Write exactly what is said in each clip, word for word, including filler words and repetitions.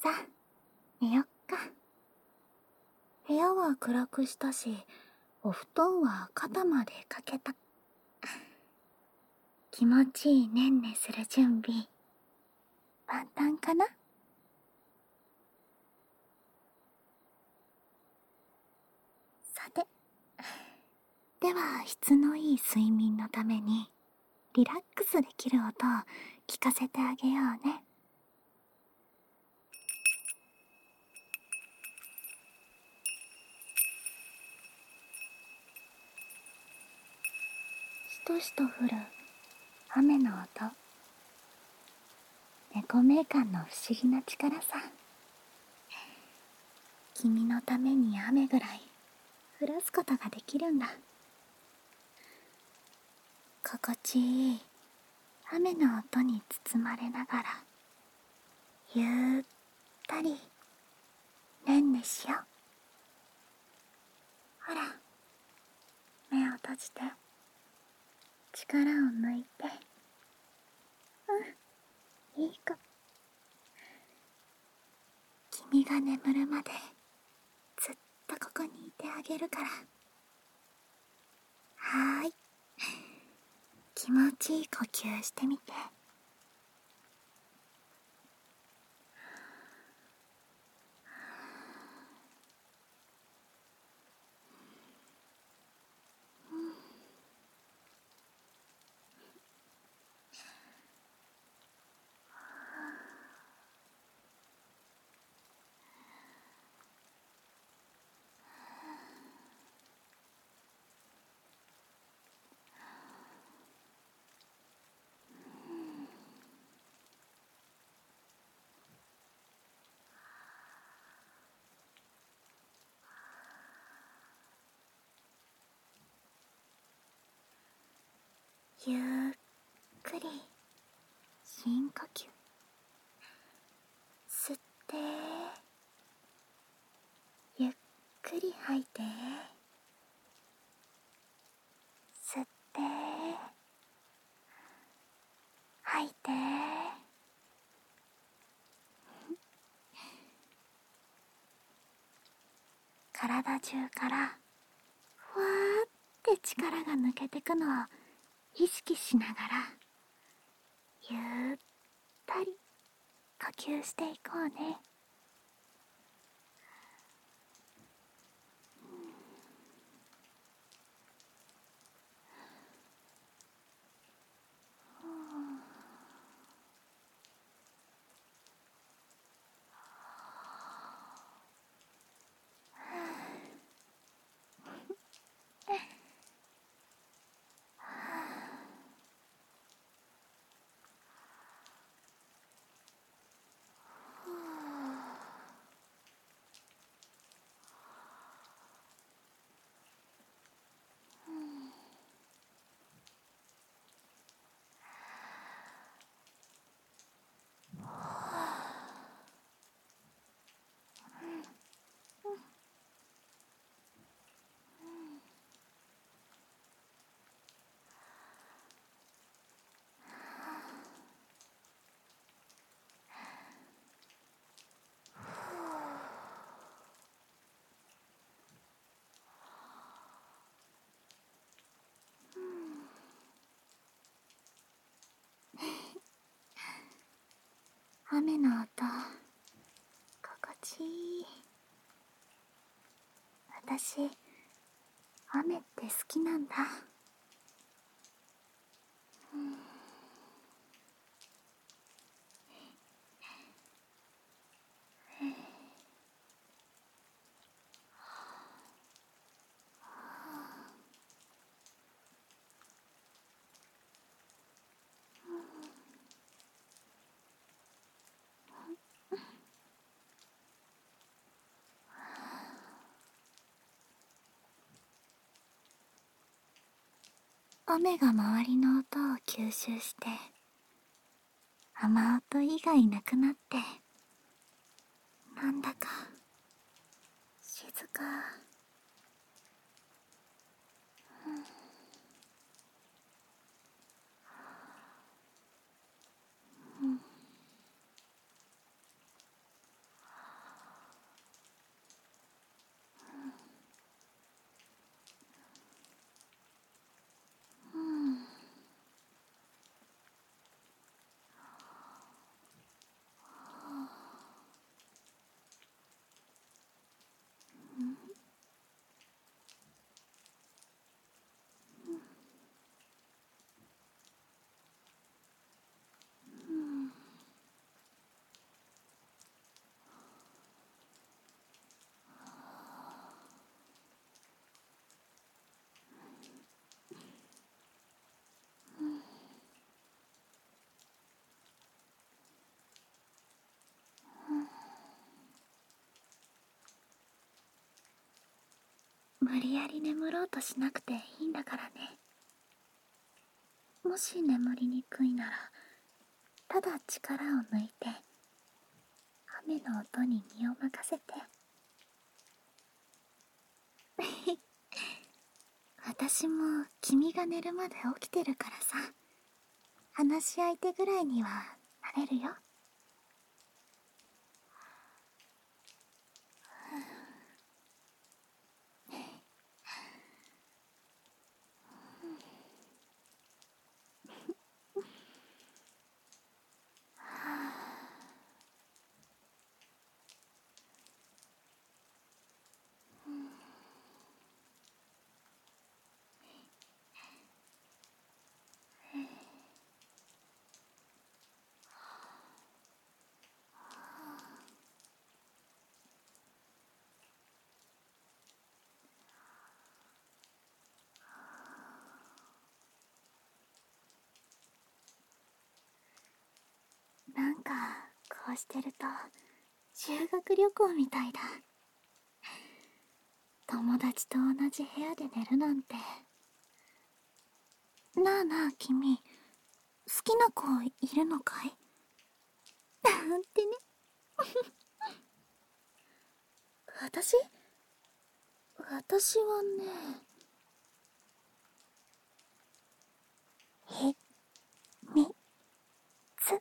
さ、寝よっか。部屋は暗くしたし、お布団は肩までかけた。気持ちいいねんねする準備、万端かな？さて、では質のいい睡眠のために、リラックスできる音を聞かせてあげようね。しとしと降る雨の音。猫メーカーの不思議な力さ。君のために雨ぐらい降らすことができるんだ。心地いい雨の音に包まれながら、ゆったりねんねしよう。ほら、目を閉じて、力を抜いて。うん、いい子。君が眠るまでずっとここにいてあげるから。はーい、気持ちいい呼吸してみて。ゆっくり深呼吸。吸って、ゆっくり吐いて。吸って、吐いて。体中からふわーって力が抜けてくのを意識しながら、ゆったり呼吸していこうね。雨の音、心地いい。私、雨って好きなんだ。雨が周りの音を吸収して、雨音以外なくなって、なんだか静か。 無理やり眠ろうとしなくていいんだからね。もし眠りにくいなら、ただ力を抜いて雨の音に身を任せて。私も君が寝るまで起きてるからさ、話し相手ぐらいにはなれるよ。なんかこうしてると修学旅行みたいだ。友達と同じ部屋で寝るなんて。なあなあ君、好きな子いるのかい？なんてね。私私はね、ひみつ。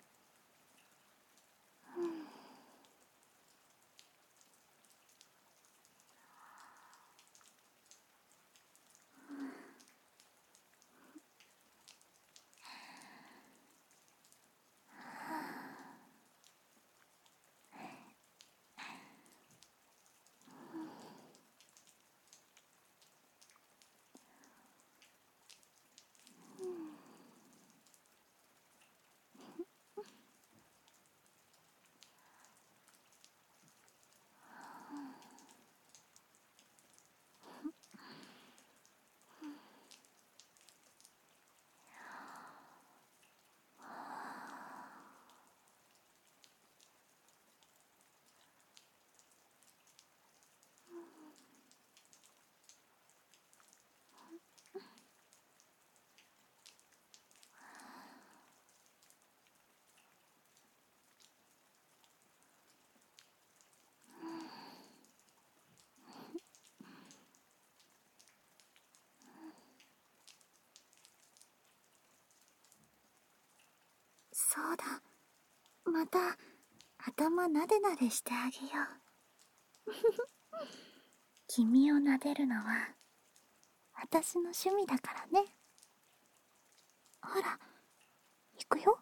そうだ、また頭なでなでしてあげよう。君を撫でるのは私の趣味だからね。ほら、行くよ。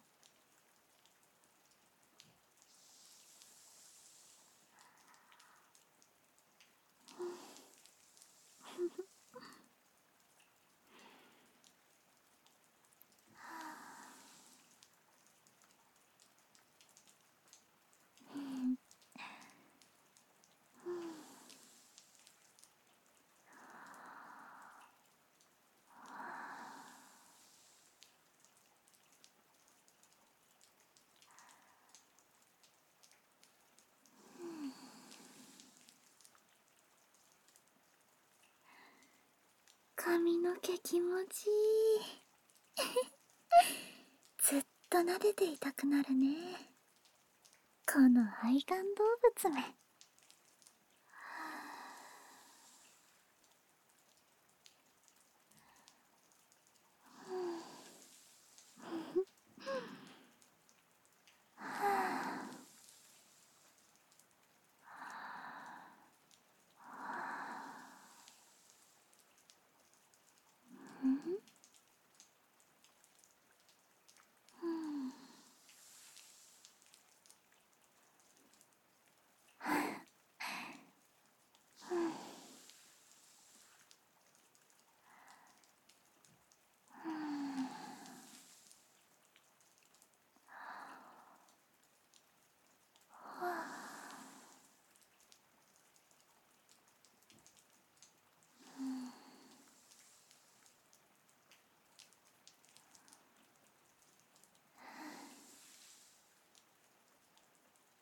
髪の毛気持ちいい。ずっと撫でていたくなるね、この愛玩動物め。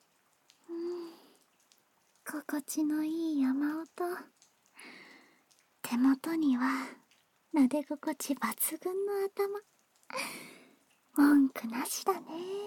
心地のいい山音、 手元には撫で心地抜群の頭。文句なしだね。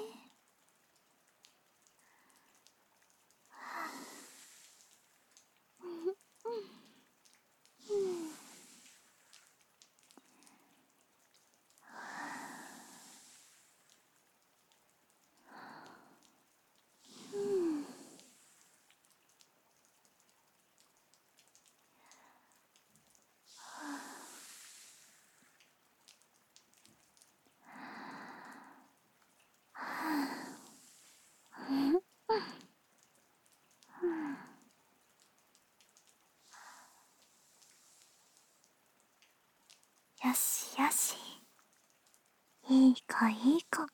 よしよし、いい子いい子。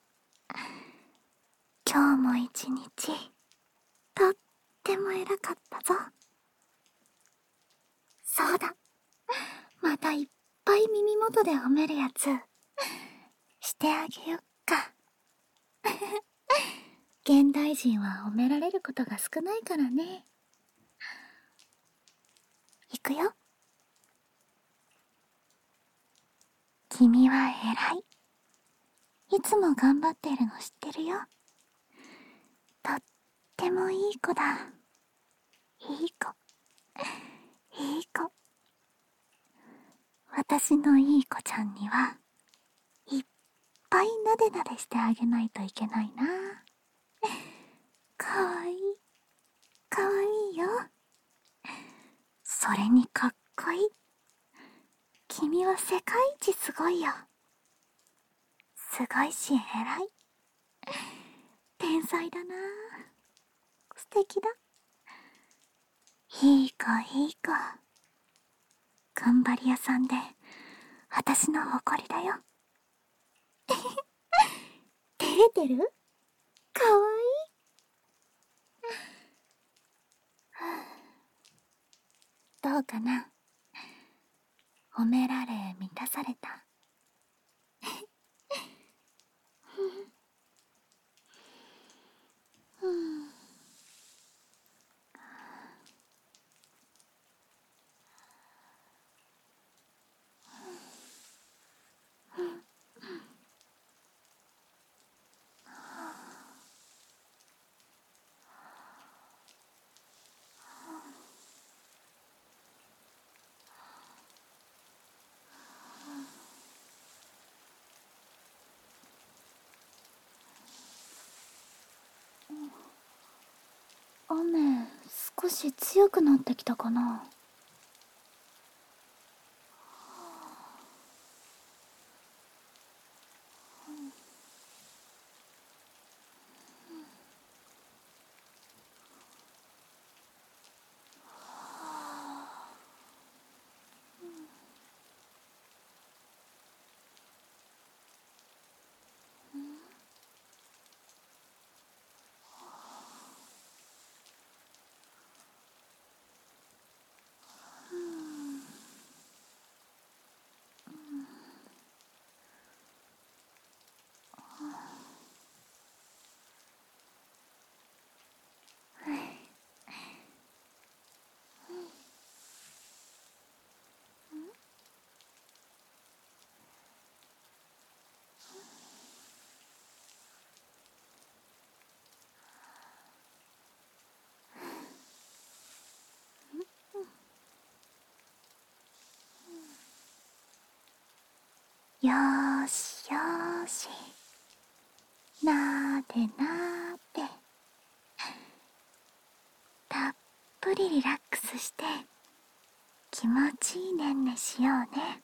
今日も一日とっても偉かったぞ。そうだ、またいっぱい耳元で褒めるやつしてあげよっか。現代人は褒められることが少ないからね。いくよ。君は偉い。いつも頑張ってるの知ってるよ。とってもいい子だ。いい子、いい子。私のいい子ちゃんにはいっぱいなでなでしてあげないといけないな。かわいい、かわいいよ。それにかっこいい。君は世界一すごいよ。すごいし偉い。天才だな。素敵だ。いい子いい子。頑張り屋さんで私の誇りだよ。照れてる？かわいい。どうかな？褒められ満たされた？うん。雨少し強くなってきたかな。よーしよーし、なーでなーで、たっぷりリラックスして気持ちいいねんねしようね。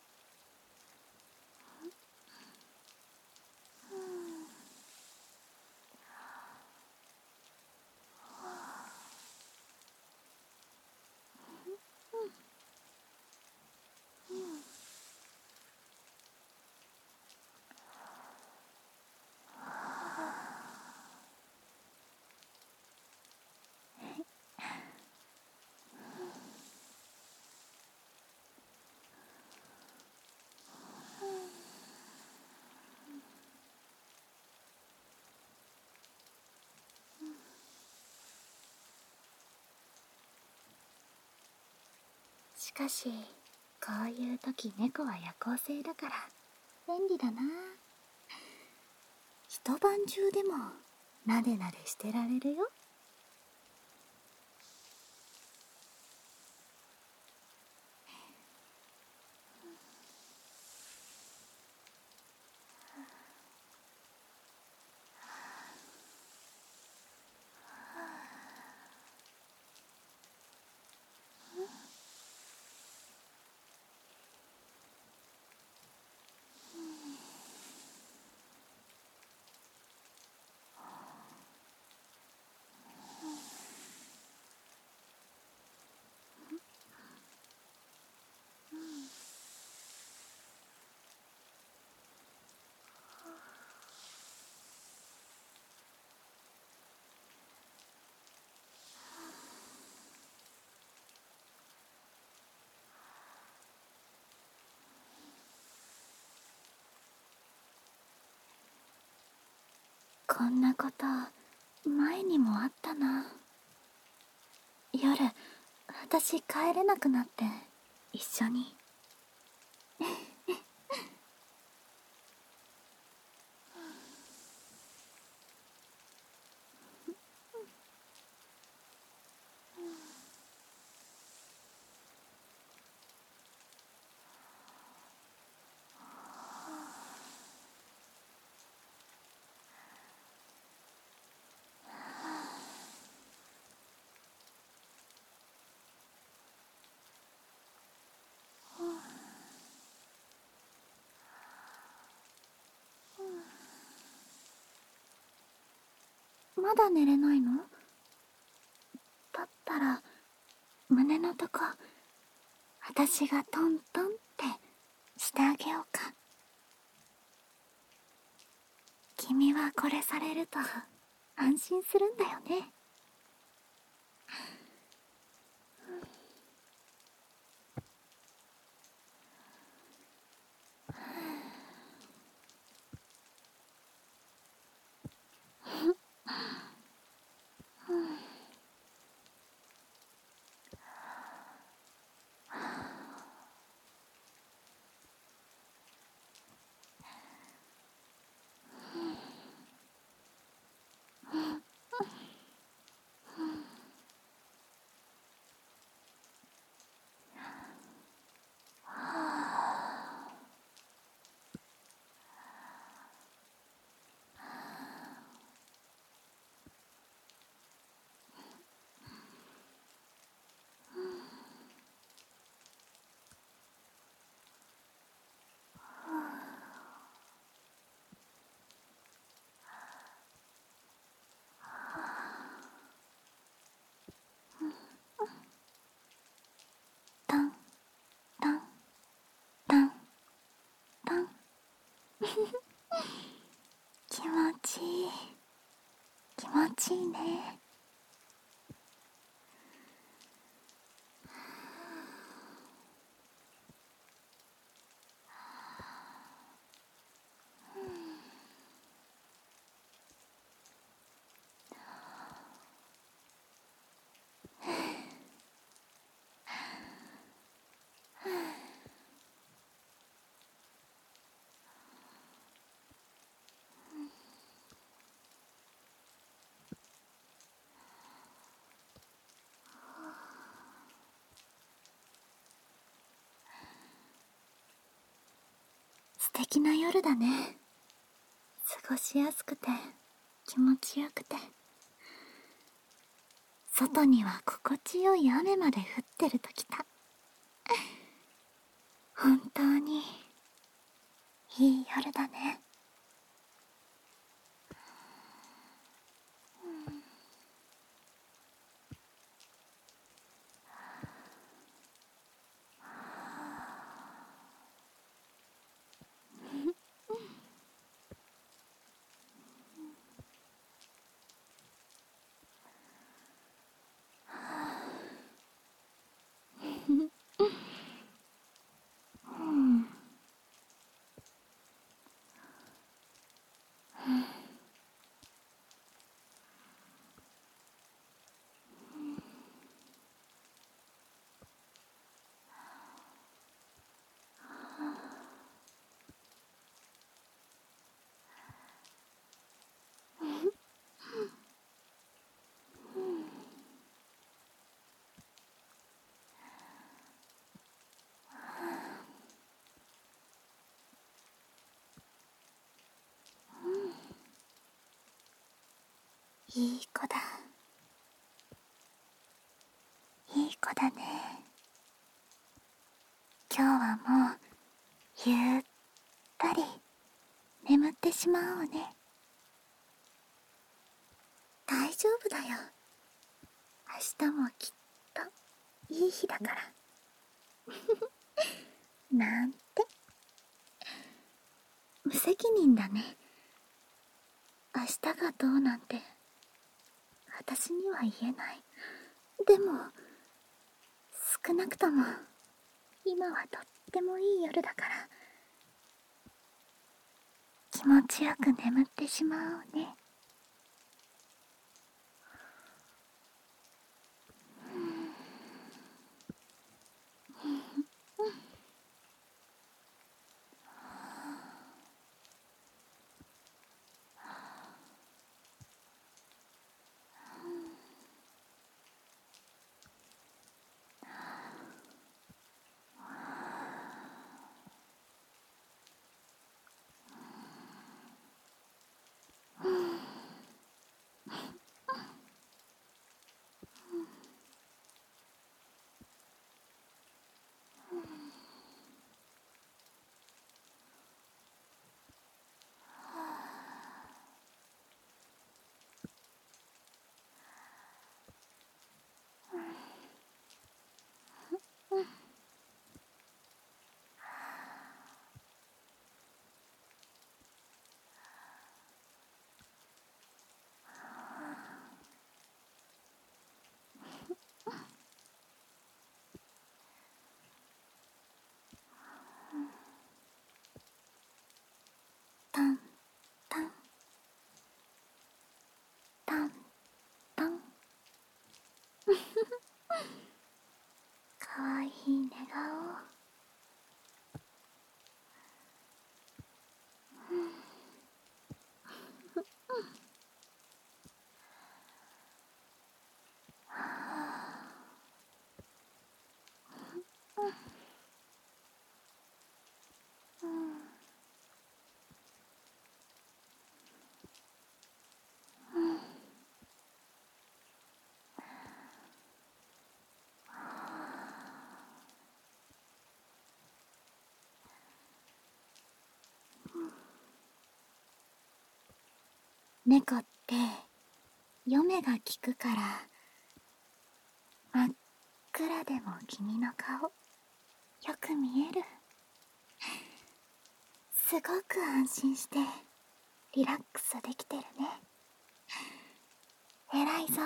しかしこういう時猫は夜行性だから便利だな。一晩中でもなでなでしてられるよ。こんなこと前にもあったな。夜私帰れなくなって一緒にまだ寝れないの？だったら胸のとこ私がトントンってしてあげようか。君はこれされると安心するんだよね。タンタンタンタン気持ちいい、気持ちいいね。素敵な夜だね。過ごしやすくて気持ちよくて、外には心地よい雨まで降ってるときた。本当にいい夜だね。 いい子だ。いい子だね。今日はもうゆったり眠ってしまおうね。大丈夫だよ。明日もきっといい日だから。なんて無責任だね。明日がどうなんて私には言えない。でも少なくとも今はとってもいい夜だから気持ちよく眠ってしまおうね。タンタンタンタン。かわいい寝顔。猫って嫁が効くから真っ暗でも君の顔よく見える。すごく安心してリラックスできてるね。偉いぞ。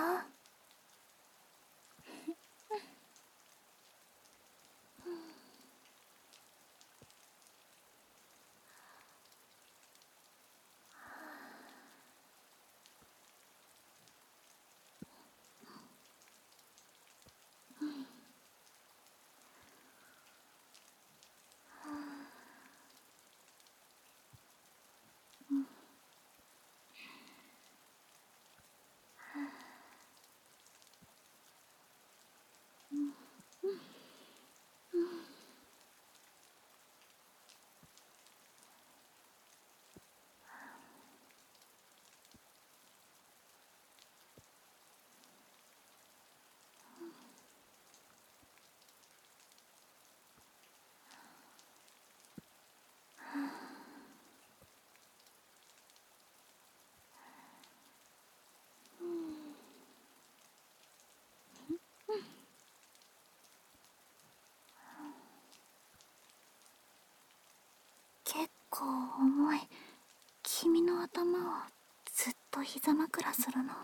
結構重い。君の頭をずっと膝枕するの。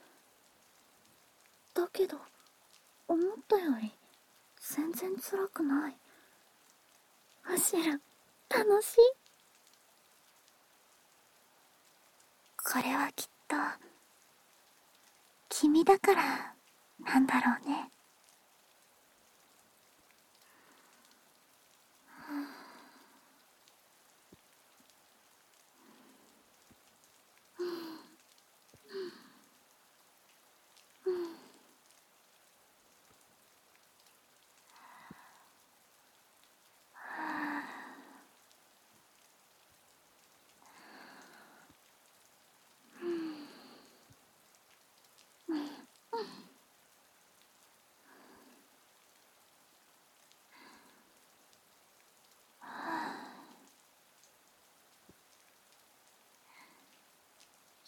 だけど思ったより全然辛くない。むしろ楽しい。これはきっと君だからなんだろうね。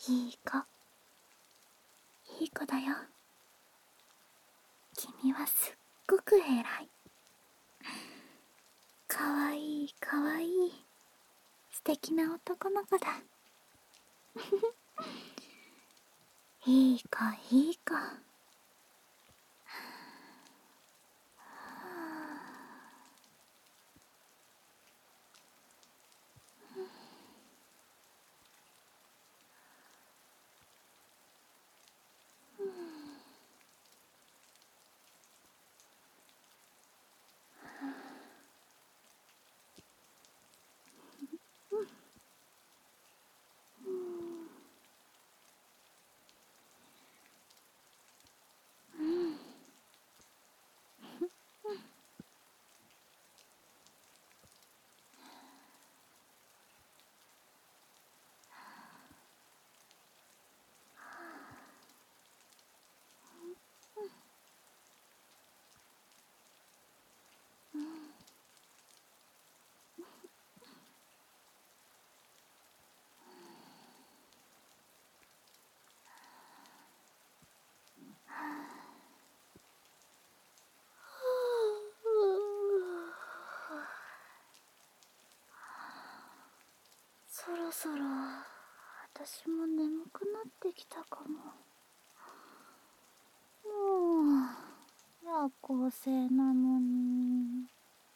いい子、いい子だよ。君はすっごく偉い。かわいいかわいい素敵な男の子だ。いい子いい子。そろそろ私も眠くなってきたかも。もう夜行性なのに。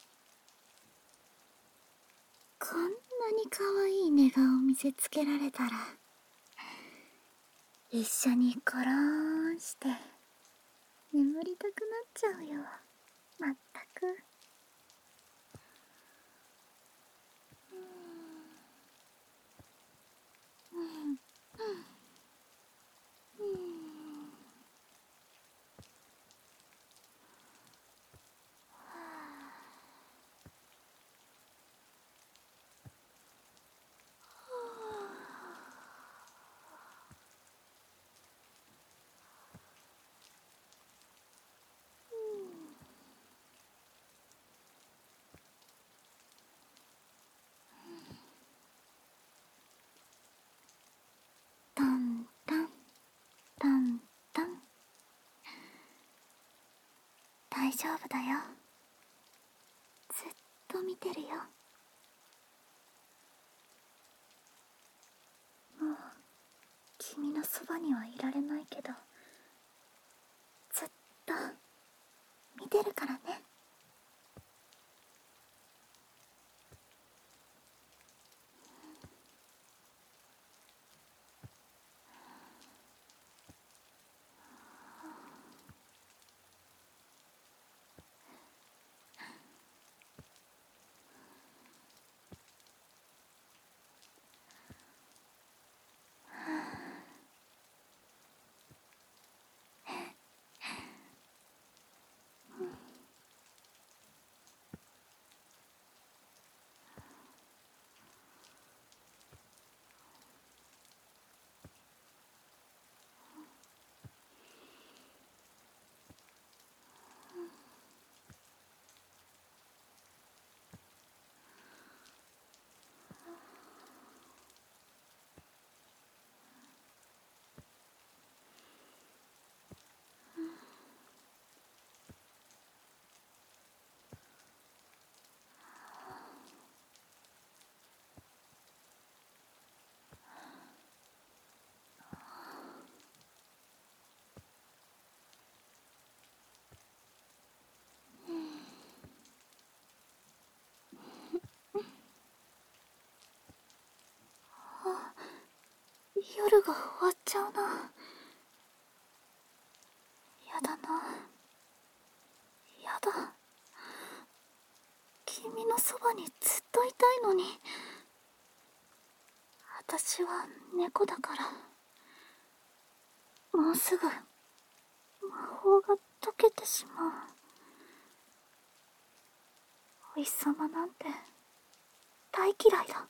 こんなに可愛い寝顔見せつけられたら一緒にコローンして眠りたくなっちゃうよ。まったく。タンタンタンタン。大丈夫だよ。ずっと見てるよ。もう君のそばにはいられないけど、ずっと見てるからね。夜が終わっちゃうな。やだな。やだ。君のそばにずっといたいのに。私は猫だから。もうすぐ魔法が解けてしまう。お日様なんて大嫌いだ。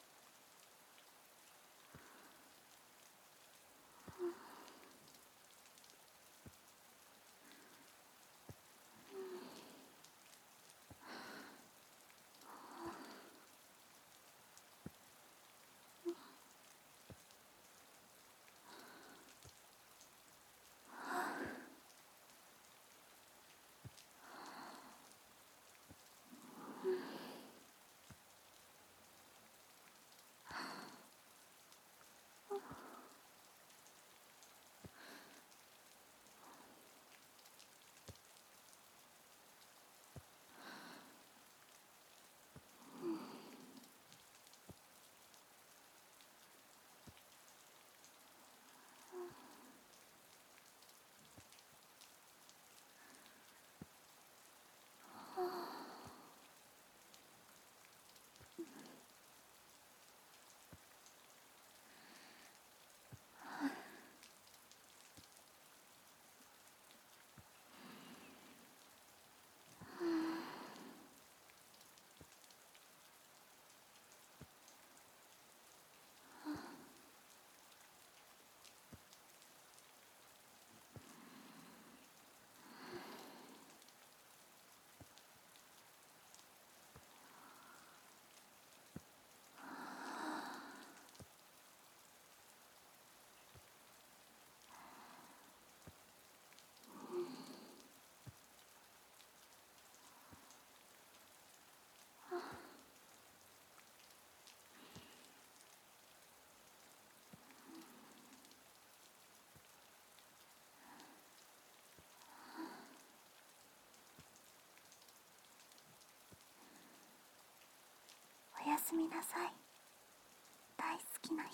すみなさい、大好きな人。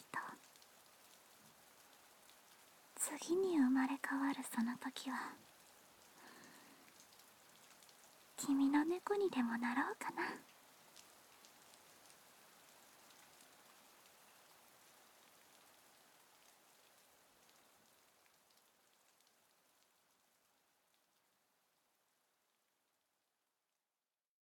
次に生まれ変わるその時は君の猫にでもなろうかな。